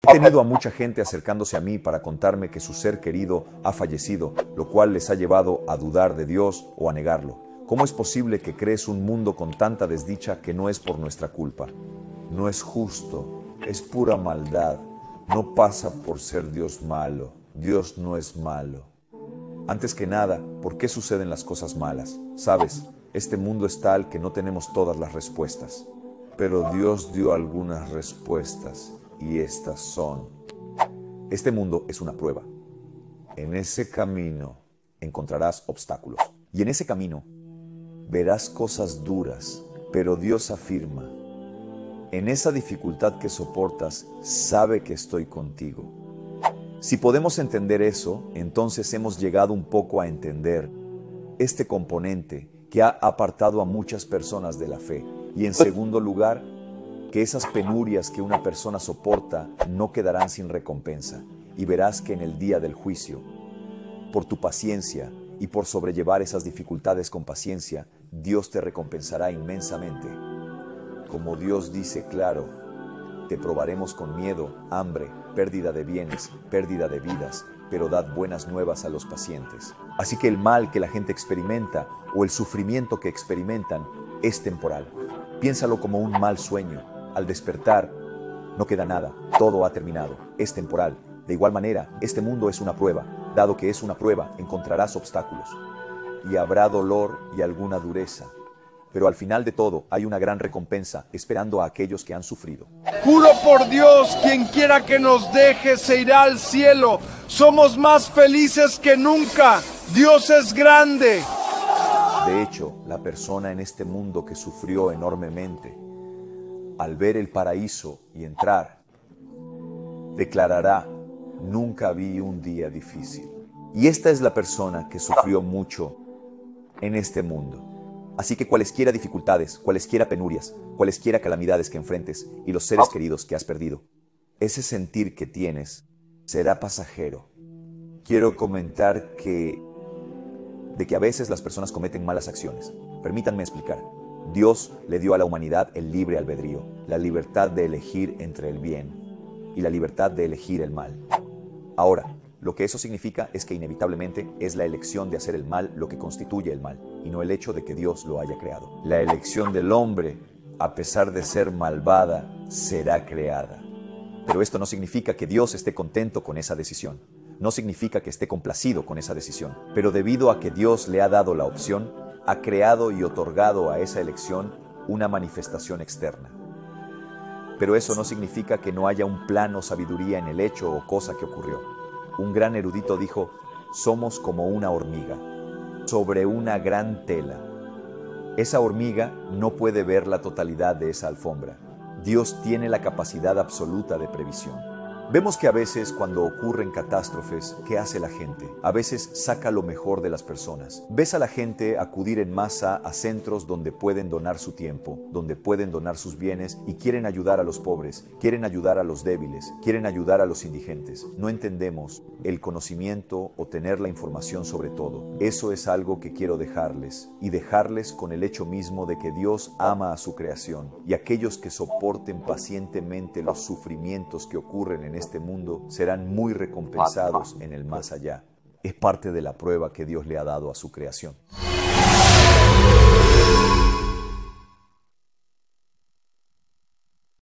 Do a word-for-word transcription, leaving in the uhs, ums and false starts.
He tenido a mucha gente acercándose a mí para contarme que su ser querido ha fallecido, lo cual les ha llevado a dudar de Dios o a negarlo. ¿Cómo es posible que crees un mundo con tanta desdicha que no es por nuestra culpa? No es justo, es pura maldad. No pasa por ser Dios malo. Dios no es malo. Antes que nada, ¿por qué suceden las cosas malas? Sabes, este mundo es tal que no tenemos todas las respuestas. Pero Dios dio algunas respuestas y estas son: este mundo es una prueba. En ese camino encontrarás obstáculos. Y en ese camino verás cosas duras, pero Dios afirma: en esa dificultad que soportas, sabe que estoy contigo. Si podemos entender eso, entonces hemos llegado un poco a entender este componente que ha apartado a muchas personas de la fe. Y en segundo lugar, que esas penurias que una persona soporta no quedarán sin recompensa. Y verás que en el día del juicio, por tu paciencia y por sobrellevar esas dificultades con paciencia, Dios te recompensará inmensamente. Como Dios dice claro, te probaremos con miedo, hambre, pérdida de bienes, pérdida de vidas, pero dad buenas nuevas a los pacientes. Así que el mal que la gente experimenta o el sufrimiento que experimentan es temporal. Piénsalo como un mal sueño. Al despertar, no queda nada, todo ha terminado, es temporal. De igual manera, este mundo es una prueba. Dado que es una prueba, encontrarás obstáculos. Y habrá dolor y alguna dureza. Pero al final de todo, hay una gran recompensa esperando a aquellos que han sufrido. Juro por Dios, quien quiera que nos deje se irá al cielo. Somos más felices que nunca. Dios es grande. De hecho, la persona en este mundo que sufrió enormemente, al ver el paraíso y entrar, declarará: nunca vi un día difícil. Y esta es la persona que sufrió mucho en este mundo. Así que cualesquiera dificultades, cualesquiera penurias, cualesquiera calamidades que enfrentes y los seres queridos que has perdido, ese sentir que tienes será pasajero. Quiero comentar que de que a veces las personas cometen malas acciones. Permítanme explicar. Dios le dio a la humanidad el libre albedrío, la libertad de elegir entre el bien y la libertad de elegir el mal. Ahora, lo que eso significa es que inevitablemente es la elección de hacer el mal lo que constituye el mal, y no el hecho de que Dios lo haya creado. La elección del hombre, a pesar de ser malvada, será creada. Pero esto no significa que Dios esté contento con esa decisión. No significa que esté complacido con esa decisión. Pero debido a que Dios le ha dado la opción, ha creado y otorgado a esa elección una manifestación externa. Pero eso no significa que no haya un plan o sabiduría en el hecho o cosa que ocurrió. Un gran erudito dijo: somos como una hormiga sobre una gran tela. Esa hormiga no puede ver la totalidad de esa alfombra. Dios tiene la capacidad absoluta de previsión. Vemos que a veces cuando ocurren catástrofes, ¿qué hace la gente? A veces saca lo mejor de las personas. Ves a la gente acudir en masa a centros donde pueden donar su tiempo, donde pueden donar sus bienes y quieren ayudar a los pobres, quieren ayudar a los débiles, quieren ayudar a los indigentes. No entendemos el conocimiento o tener la información sobre todo. Eso es algo que quiero dejarles y dejarles con el hecho mismo de que Dios ama a su creación y aquellos que soporten pacientemente los sufrimientos que ocurren en este mundo serán muy recompensados en el más allá. Es parte de la prueba que Dios le ha dado a su creación.